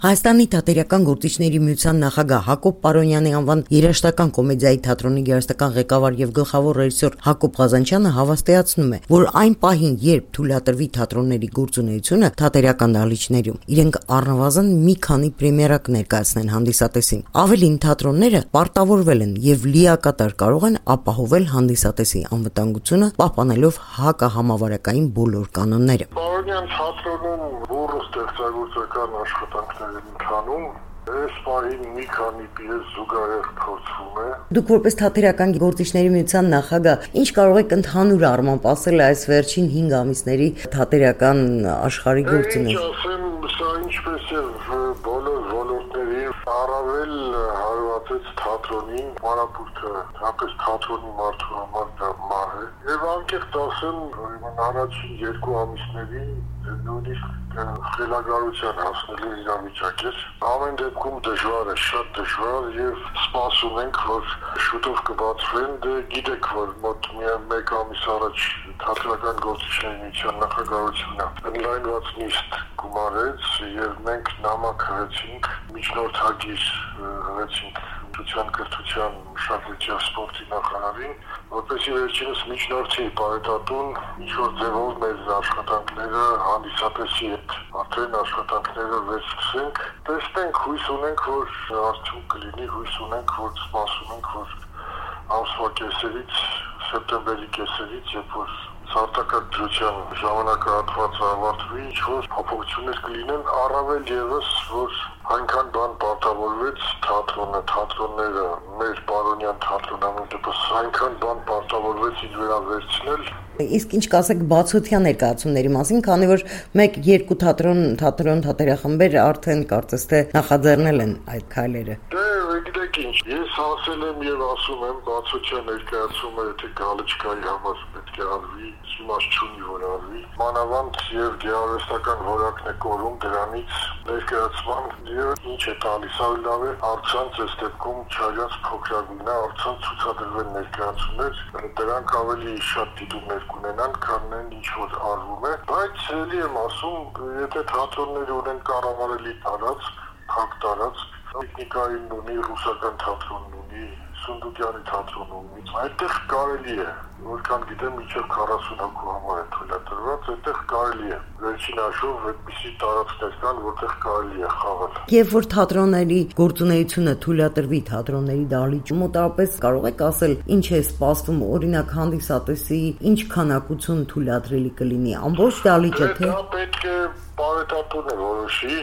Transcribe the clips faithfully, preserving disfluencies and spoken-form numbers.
Հայաստանի թատերական գործիչների միության նախագահ Հակոբ Պարոնյանի անվան երաժշտական կոմեդիայի թատրոնի գեղարվեստական ղեկավար եւ գլխավոր ռեժիսոր Հակոբ Ղազանչյանը հավաստիացնում է, որ այն պահին, երբ թույլատրվի թատրոնների գործունեությունը թատերական դահլիճներում, իրենք առնվազն մի քանի պրեմիերա կներկայացնեն հանդիսատեսին։ Ավելին, թատրոնները պարտավորվել են եւ լիակատար կարող են ապահովել հանդիսատեսի անվտանգությունը, պահպանելով հակահամավարակային բոլոր կանոնները։ Պարոնյան թատրոնում բուրը ստեղծագործական աշխատանքներ ընթանում, այս պահին մի քանի պիես զուգահեռ փորձվում է։ Դուք որպես թատերական գործիչների միության նախագահ, ինչ կարող եք ընդհանուր առմամբ ասել այս վերջին հինգ ամիսների թատերական աշխարհի գործունեության։ Ինչ ասեմ, սա ինչպես եւ բոլոր ոլորտներին առավել հարվածեց թատրոնին, Մարապուրտը, հապես թատրոնի մարդու համար դա մահ է։ Եվ անկեղծ ասեմ, առաջին երկու ամիսներին նույնիսկ խելագարության հասնելու իրավիճակ է։ Ամեն դեպքում դժվար է, շատ դժվար եւ սպասում ենք, որ շուտով կբացվեն։ Դե գիտեք, որ մոտ մեկ ամիս առաջ թատերական գործիչների միության նախագահությունը ընդլայնված նիստ գումարեց եւ մենք նամակ հղեցինք միջնորդագիր հղեցինք Ուսուցչության, կրթության, մշակույթի եւ սպորտի նախարարին, որպեսզի վերջինս միջնորդի պարետատուն ինչ-որ ձևով մեր աշխատանքները հանդիսատեսի հետ արդեն աշխատանքները վերսկսենք, տեսնենք, հույս ունենք, որ արդյունք կլինի, հույս ունենք, որ սպասում ենք, որ ամսվա կեսերից, սեպտեմբերի կեսերից, երբ որ Սարտակարգ դրության ժամանակահատվածը ավարտվի, ինչ-որ փոփոխություններ կլինեն, առավել ևս, որ այնքան բան պարտավորվեց թատրոնը, թատրոնները, մեր Պարոնյան թատրոնը, դեպս այնքան բան պարտավորվեց իր վերավերցնել։ Իսկ ինչ կասեք բացօթյա ներկայացումների մասին, քանի որ մեկ-երկու թատրոն, թատրոն թատերախմբեր արդեն կարծես թե նախաձեռնել են այդ քայլերը։ Դե, գիտեք ինչ, ես ասել եմ եւ ասում եմ, բացօթյա ներկայացումը, եթե գալիճկայի համար պետք է արվի, իմաստ չունի որ արվի։ Մանավանդ եւ գեղարվեստական որակն է կորում դրանից ներկայացման եւ ինչ է տալիս ավելի լավ է առցանց այս դեպքում չարյաց փոքրագույնը առցանց ցուցադրվեն ներկայացումներ, դրանք ավելի շատ դիտումներ կունենան, քան այն ինչ որ արվում է, բայց ելի եմ ասում, եթե թատրոնները ունեն կառավարելի տարածք, փակ տարածք, Տեխնիկային ունի, ռուսական թատրոնն ունի, Սունդուկյանի թատրոնն ունի, այդտեղ կարելի է, որքան գիտեմ, մինչև քառասուն հոգու համար է թույլատրված, այդտեղ կարելի է։ Վերջին հաշվով այդպիսի տարածքներ կան, որտեղ կարելի է խաղալ։ Եվ որ թատրոնների գործունեությունը թույլատրվի թատրոնների դահլիճում, մոտավորապես կարող եք ասել, ինչ է սպասվում, օրինակ հանդիսատեսի, ինչ քանակություն թույլատրելի կլինի, ամբողջ դահլիճը, թե։ Դա պետք է պարետատունը որոշի։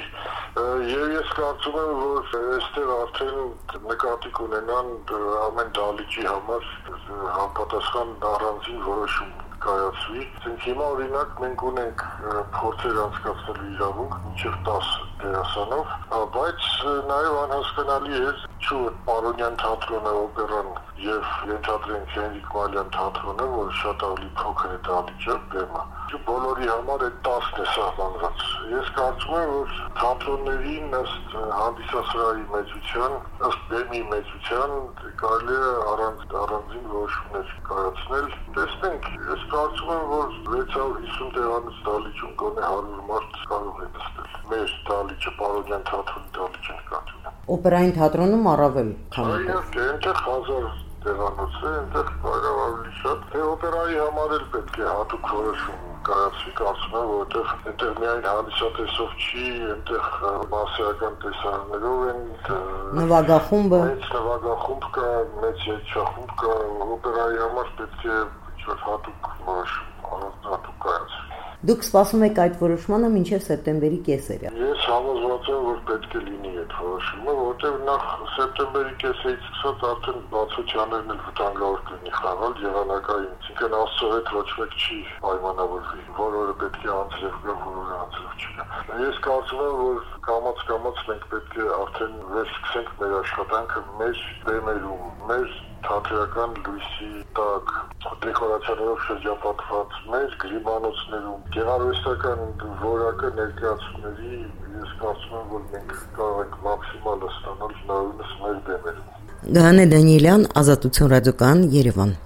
Եվ ես կարծում եմ, որ այստեղ արդեն նկատի կունենան ամեն դահլիճի համար համապատասխան առանձին որոշում կայացվի։ Իսկ հիմա օրինակ մենք ունենք փորձեր անցկացնելու իրավունք մինչև տասը դերասանով, բայց նաև անհասկանալի է, ինչու Պարոնյան թատրոնը, օպերան եւ ենթադրենք Հենրիկ Մալյան թատրոնը, որ շատ ավելի փոքր է դահլիճը, բեմը, բոլորի համար այդ տասն է սահմանված։ Ես կարծում եմ, որ թատրոններին ըստ հանդիսասրահի մեծության, ըստ բեմի մեծության կարելի է առանձին որոշումներ կայացնել։ Տեսնենք, ես կարծում եմ, որ վեց հարյուր հիսուն տեղանոց դահլիճում գոնե հարյուր մարդ կարող է նստել։ Մեր դահլիճը Պարոնյան թատրոնի դահլիճը նկատի ունեմ։ Օպերային թատրոնում առավել քան։ Այնտեղ հազար տեղանոց է, այնտեղ կարող ավելի շատ։ Թե օպերայի համար էլ պետք է հատուկ որոշում կայացվի, կարծում եմ, որովհետև այնտեղ միայն հանդիսատեսով չի, այնտեղ մասսայական տեսարաններով են նվագախումբը, մեծ նվագախումբ կա, մեծ երգչախումբ կա, օպերայի համար պետք է ինչ-որ հատուկ որոշում, հատուկ կայացվի։ Դուք սպասում եք այդ որոշմանը մինչև սեպտեմբերի կեսերը։ Ես համոզված եմ, որ պետք է լինի այդ որոշումը, որովհետև նախ սեպտեմբերի կեսերից սկսած արդեն բացօթյաներն էլ վտանգավոր կլինի խաղալ եղանակային։ Այսինքն Աստծո հետ ոչ մեկ չի պայմանավորվի, որը պետք է անձրև գա, որը անձրև չկա։ Ես կարծում եմ, որ կամաց-կամաց մենք պետք է արդեն վերսկսենք մեր աշխատանքը մեր բեմերում, մեր թատերական լույսի տակ, դեկորացիաներով շրջապատված մեր գրիմանոցներում, գեղարվեստական որակը ներկայացումների ես կարծում եմ, որ մենք կարող ենք մաքսիմալը ստանալ հնարավորինս մեր բեմերում։ Գայանե Դանիելյան, Ազատություն ռադիոկայան, Երևան։